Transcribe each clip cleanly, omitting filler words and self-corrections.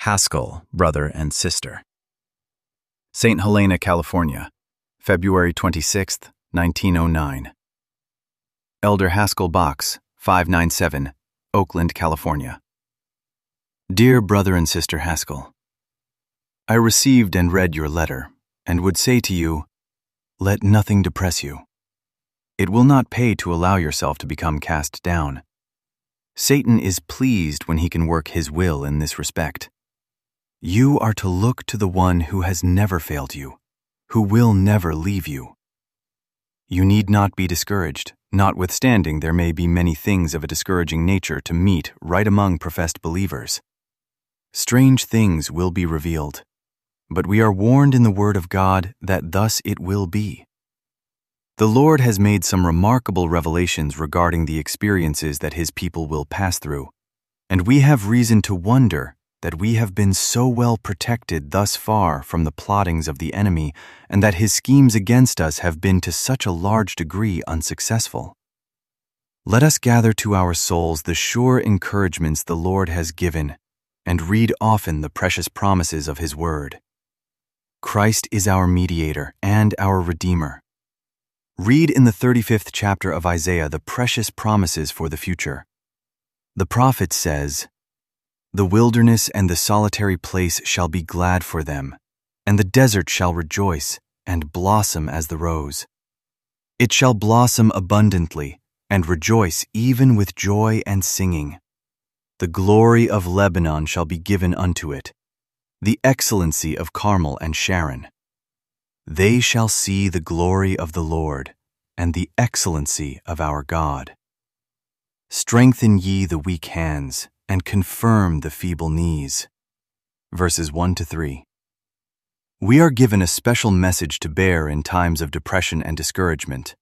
Haskell, brother and sister. St. Helena, California, February 26, 1909. Elder Haskell Box, 597, Oakland, California. Dear Brother and Sister Haskell, I received and read your letter, and would say to you, let nothing depress you. It will not pay to allow yourself to become cast down. Satan is pleased when he can work his will in this respect. You are to look to the one who has never failed you, who will never leave you. You need not be discouraged, notwithstanding there may be many things of a discouraging nature to meet right among professed believers. Strange things will be revealed, but we are warned in the Word of God that thus it will be. The Lord has made some remarkable revelations regarding the experiences that His people will pass through, and we have reason to wonder that we have been so well protected thus far from the plottings of the enemy, and that his schemes against us have been to such a large degree unsuccessful. Let us gather to our souls the sure encouragements the Lord has given, and read often the precious promises of His Word. Christ is our mediator and our Redeemer. Read in the 35th chapter of Isaiah the precious promises for the future. The prophet says, the wilderness and the solitary place shall be glad for them, and the desert shall rejoice and blossom as the rose. It shall blossom abundantly and rejoice even with joy and singing. The glory of Lebanon shall be given unto it, the excellency of Carmel and Sharon. They shall see the glory of the Lord and the excellency of our God. Strengthen ye the weak hands, and confirm the feeble knees. Verses 1-3. We are given a special message to bear in times of depression and discouragement.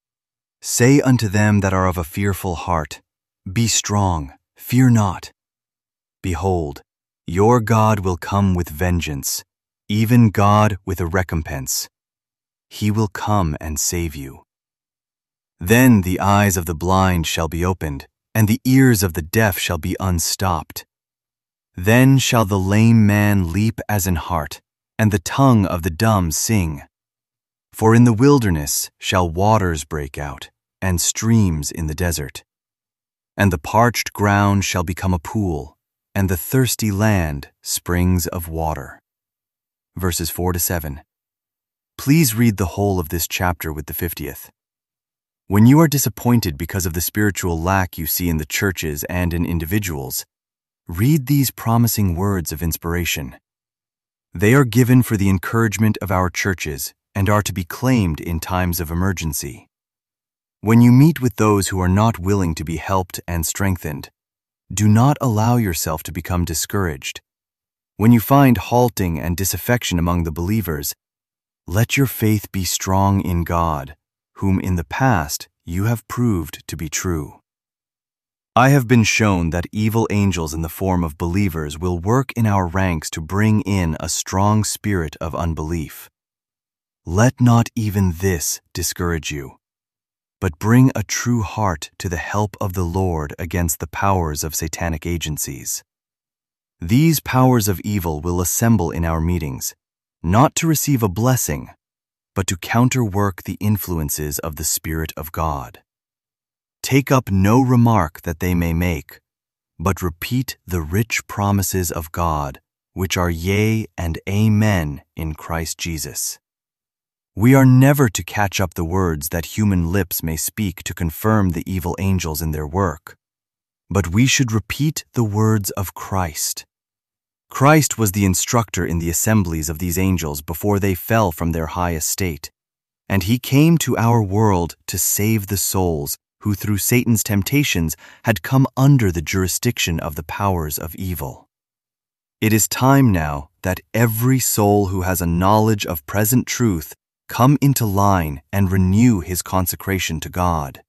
Say unto them that are of a fearful heart, be strong, fear not. Behold, your God will come with vengeance, even God with a recompense. He will come and save you. Then the eyes of the blind shall be opened, and the ears of the deaf shall be unstopped. Then shall the lame man leap as an hart, and the tongue of the dumb sing. For in the wilderness shall waters break out, and streams in the desert. And the parched ground shall become a pool, and the thirsty land springs of water. Verses 4-7. Please read the whole of this chapter with the 50th. When you are disappointed because of the spiritual lack you see in the churches and in individuals, read these promising words of inspiration. They are given for the encouragement of our churches and are to be claimed in times of emergency. When you meet with those who are not willing to be helped and strengthened, do not allow yourself to become discouraged. When you find halting and disaffection among the believers, let your faith be strong in God, whom in the past you have proved to be true. I have been shown that evil angels in the form of believers will work in our ranks to bring in a strong spirit of unbelief. Let not even this discourage you, but bring a true heart to the help of the Lord against the powers of satanic agencies. These powers of evil will assemble in our meetings, not to receive a blessing, but to counterwork the influences of the Spirit of God. Take up no remark that they may make, but repeat the rich promises of God, which are yea and amen in Christ Jesus. We are never to catch up the words that human lips may speak to confirm the evil angels in their work, but we should repeat the words of Christ. Christ was the instructor in the assemblies of these angels before they fell from their high estate, and He came to our world to save the souls who through Satan's temptations had come under the jurisdiction of the powers of evil. It is time now that every soul who has a knowledge of present truth come into line and renew his consecration to God.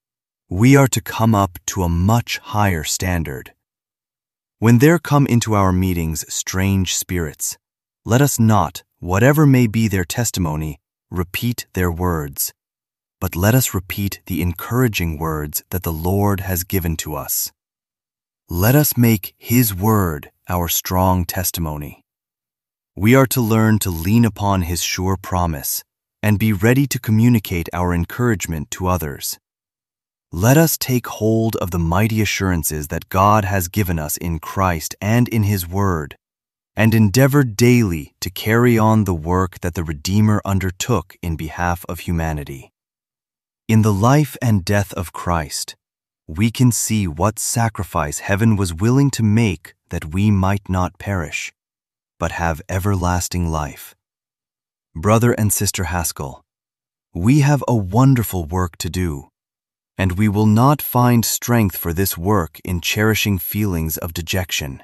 We are to come up to a much higher standard. When there come into our meetings strange spirits, let us not, whatever may be their testimony, repeat their words, but let us repeat the encouraging words that the Lord has given to us. Let us make His word our strong testimony. We are to learn to lean upon His sure promise and be ready to communicate our encouragement to others. Let us take hold of the mighty assurances that God has given us in Christ and in His Word, and endeavor daily to carry on the work that the Redeemer undertook in behalf of humanity. In the life and death of Christ, we can see what sacrifice heaven was willing to make that we might not perish, but have everlasting life. Brother and Sister Haskell, we have a wonderful work to do, and we will not find strength for this work in cherishing feelings of dejection.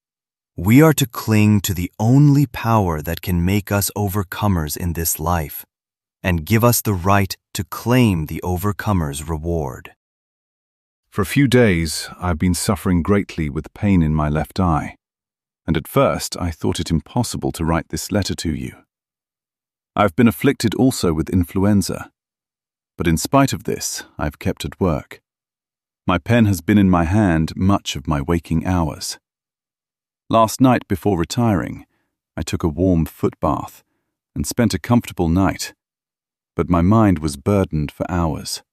We are to cling to the only power that can make us overcomers in this life, and give us the right to claim the overcomer's reward. For a few days, I've been suffering greatly with pain in my left eye, and at first I thought it impossible to write this letter to you. I've been afflicted also with influenza, but in spite of this, I've kept at work. My pen has been in my hand much of my waking hours. Last night before retiring, I took a warm foot bath and spent a comfortable night, but my mind was burdened for hours.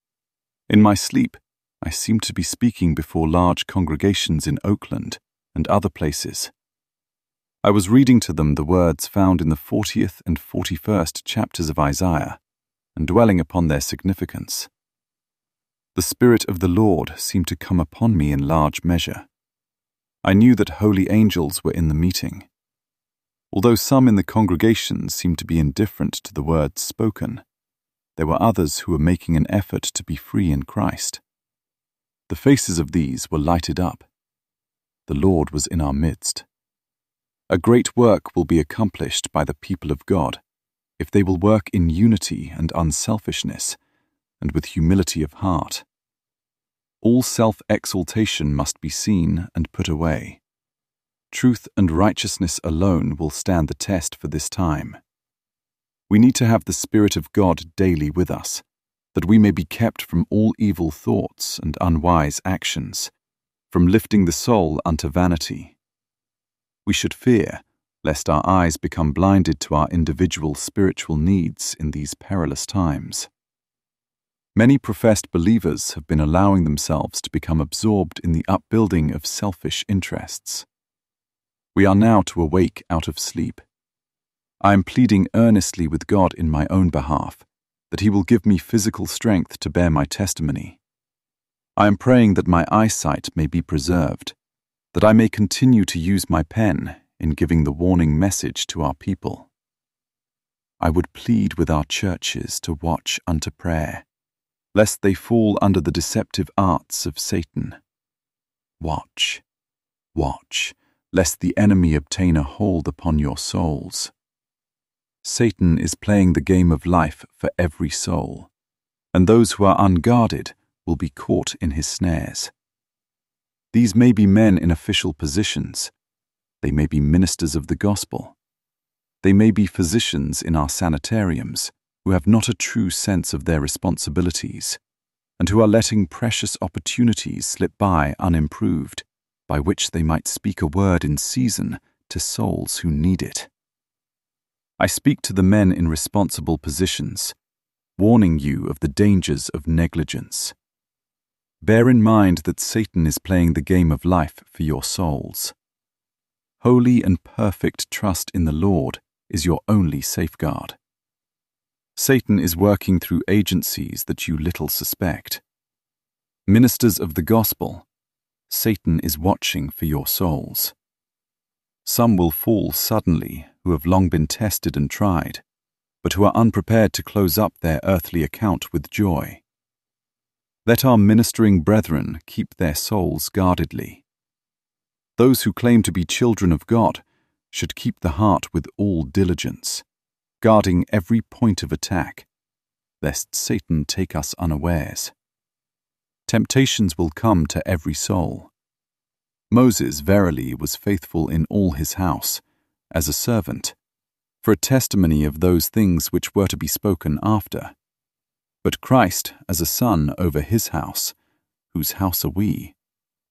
In my sleep, I seemed to be speaking before large congregations in Oakland and other places. I was reading to them the words found in the 40th and 41st chapters of Isaiah and dwelling upon their significance. The Spirit of the Lord seemed to come upon me in large measure. I knew that holy angels were in the meeting. Although some in the congregation seemed to be indifferent to the words spoken, there were others who were making an effort to be free in Christ. The faces of these were lighted up. The Lord was in our midst. A great work will be accomplished by the people of God if they will work in unity and unselfishness, and with humility of heart. All self-exaltation must be seen and put away. Truth and righteousness alone will stand the test for this time. We need to have the Spirit of God daily with us, that we may be kept from all evil thoughts and unwise actions, from lifting the soul unto vanity. We should fear lest our eyes become blinded to our individual spiritual needs in these perilous times. Many professed believers have been allowing themselves to become absorbed in the upbuilding of selfish interests. We are now to awake out of sleep. I am pleading earnestly with God in my own behalf, that He will give me physical strength to bear my testimony. I am praying that my eyesight may be preserved, that I may continue to use my pen in giving the warning message to our people. I would plead with our churches to watch unto prayer, lest they fall under the deceptive arts of Satan. Watch, watch, lest the enemy obtain a hold upon your souls. Satan is playing the game of life for every soul, and those who are unguarded will be caught in his snares. These may be men in official positions. They may be ministers of the gospel. They may be physicians in our sanitariums who have not a true sense of their responsibilities and who are letting precious opportunities slip by unimproved, by which they might speak a word in season to souls who need it. I speak to the men in responsible positions, warning you of the dangers of negligence. Bear in mind that Satan is playing the game of life for your souls. Holy and perfect trust in the Lord is your only safeguard. Satan is working through agencies that you little suspect. Ministers of the gospel, Satan is watching for your souls. Some will fall suddenly who have long been tested and tried, but who are unprepared to close up their earthly account with joy. Let our ministering brethren keep their souls guardedly. Those who claim to be children of God should keep the heart with all diligence, guarding every point of attack, lest Satan take us unawares. Temptations will come to every soul. Moses verily was faithful in all his house, as a servant, for a testimony of those things which were to be spoken after. But Christ as a son over his house, whose house are we,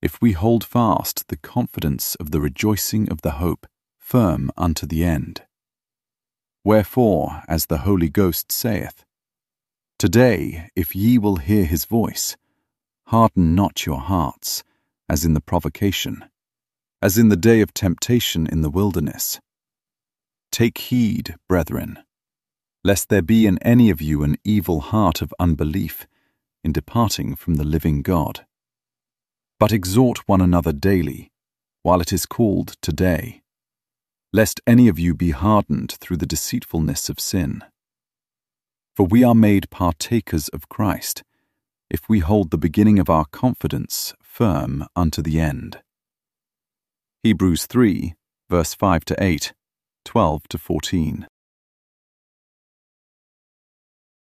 if we hold fast the confidence of the rejoicing of the hope firm unto the end. Wherefore, as the Holy Ghost saith, Today, if ye will hear his voice, harden not your hearts, as in the provocation, as in the day of temptation in the wilderness. Take heed, brethren, lest there be in any of you an evil heart of unbelief in departing from the living God. But exhort one another daily, while it is called today, lest any of you be hardened through the deceitfulness of sin. For we are made partakers of Christ, if we hold the beginning of our confidence firm unto the end. Hebrews 3, verse 5-8, 12-14.